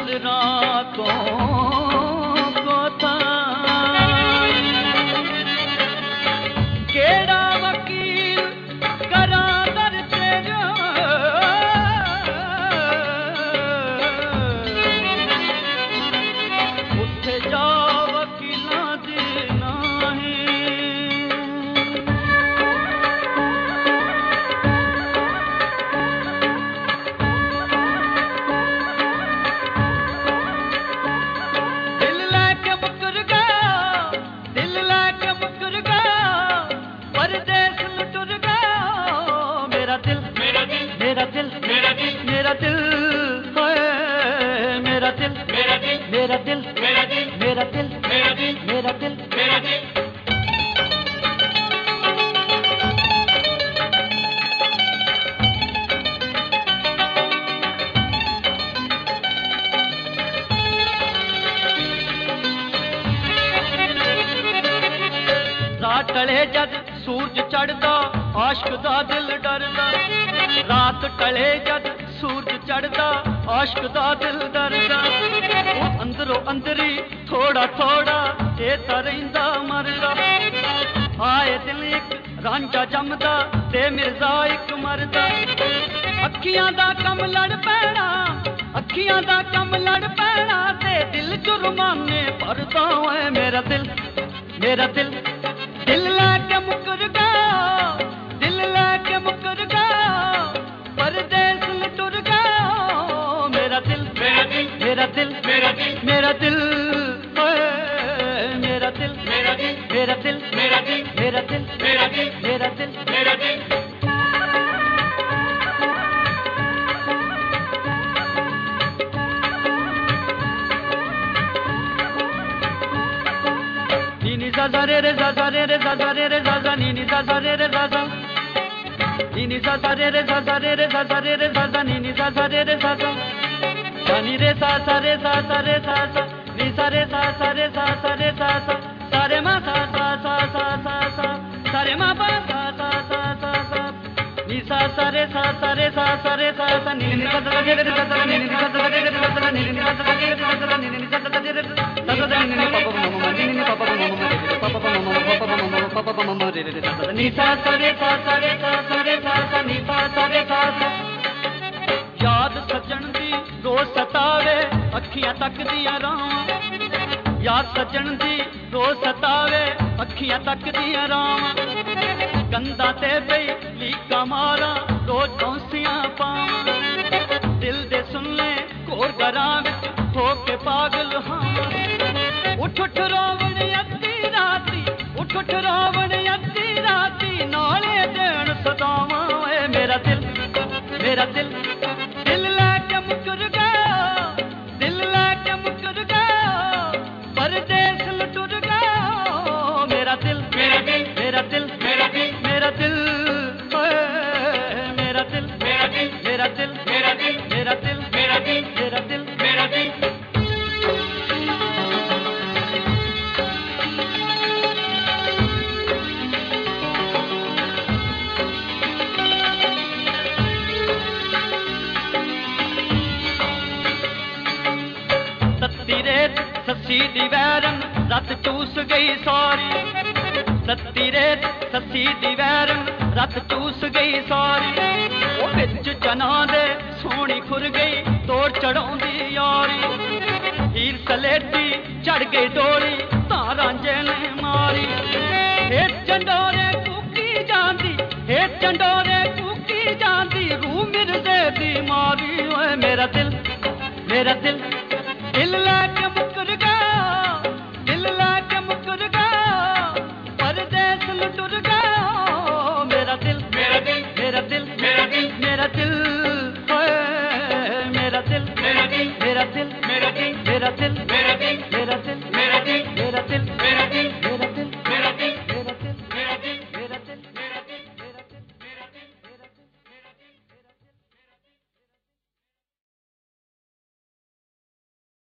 दिल रातों को था। केड़ा वकील करा दर तेरा, उथे जा वकीलां दी नाही। दिल लेके मुकर गया, दिल लेके मुकर गया, परदेस में टुर गया। मेरा दिल, मेरा दिल, मेरा दिल, मेरा दिल, मेरा दिल, मेरा दिल, मेरा दिल, मेरा दिल, मेरा दिल, मेरा दिल, मेरा दिल, मेरा दिल, मेरा दिल। रात टले जद सूरज चढ़दा, आशिक दा दिल डरदा। रात टले जद सूरज चढ़दा, आशिक दा दिल डरदा। अंदरों अंदरी थोड़ा थोड़ा ये तां रहिंदा मरदा। आए दिल इक रांझा जमदा ते मिर्जा इक मरदा। अखियां दा कम लड़ पैना, अखियां दा कम लड़ पैना, ते दिल जुर्माने भरदा। ओए मेरा दिल, मेरा दिल, दिल लेके मुकर गया, दिल लेके मुकर गया, परदेस में टुर गया। मेरा दिल, मेरा दिल, मेरा दिल, मेरा दिल, मेरा दिल, मेरा दिल, मेरा दिल, मेरा दिल, मेरा दिल, मेरा दिल, मेरा दिल, मेरा दिल, मेरा दिल। नी सा सा रे रे सा सा रे रे सा सा रे रे सा सा नी नी सा सा रे रे सा सा नी नी सा सा रे रे सा सा रे रे सा सा रे रे सा सा नी नी सा सा रे रे सा सा नी रे सा सा रे सा सा रे सा सा नी सा रे सा सा रे सा सा रे सा सा सा रे मा सा सा सा सा सा सा सा रे मा पा सा सा सा सा सा नी सा सा रे सा सा रे सा सा रे सा सा नी नी सा सा रे रे सा सा नी नी सा सा रे रे सा सा नी नी सा सा रे रे सा सा नी नी सा सा रे रे सा सा नी नी पापा मम्मा नी नी पापा मम्मा रे रे सा सा नी सा सा रे सा सा रे सा सा रे सा सा नी सा सा रे सा सा। याद सजन दी रोज सतावे, अखियां तकदियां रावां। याद सजन दी रोज सतावे, अखियां तकदियां रावां। कंधा ते पई लीका मारा, रोज कौंसियां पावां। दिल दे सुन ले कोर घरां विच हो के पागल हां। उठ उठ रोवण अद्धी राती, उठ उठ रोवण अद्धी राती, नाले देण सदावां। ओए मेरा दिल, मेरा दिल, दिल लेके मुकर गया, दिल लेके मुकर गया, परदेस में टुर गया। मेरा दिल, मेरा दिल, मेरा दिल, मेरा दिल, मेरा दिल, मेरा दिल, मेरा दिल, मेरा दिल, मेरा दिल, मेरा दिल, मेरा दिल, मेरा दिल, मेरा दिल। सत्ती रेत सस्सी दी वैरन रत चूस गई सारी। सत्ती रेत सस्सी दी वैरन रत चूस गई सारी। ओ विच जना दे सोहनी खुर गई, तोड़ चढ़ाउंदी यारी। हीर सलेटी चढ़ गई डोली, तां रांझे ने मारी। हेठ चंडोरे कूकी जांदी, हेठ चंडोरे कूकी जांदी, रूह मिर्जे दी मारी। ओए मेरा दिल, मेरा दिल, दिल लेके मुकर गया, दिल लेके मुकर गया, परदेस में टुर गया। मेरा दिल, मेरा दिल, मेरा दिल, मेरा दिल, मेरा दिल, मेरा दिल, मेरा दिल, मेरा दिल, मेरा दिल, मेरा दिल, मेरा दिल, मेरा दिल।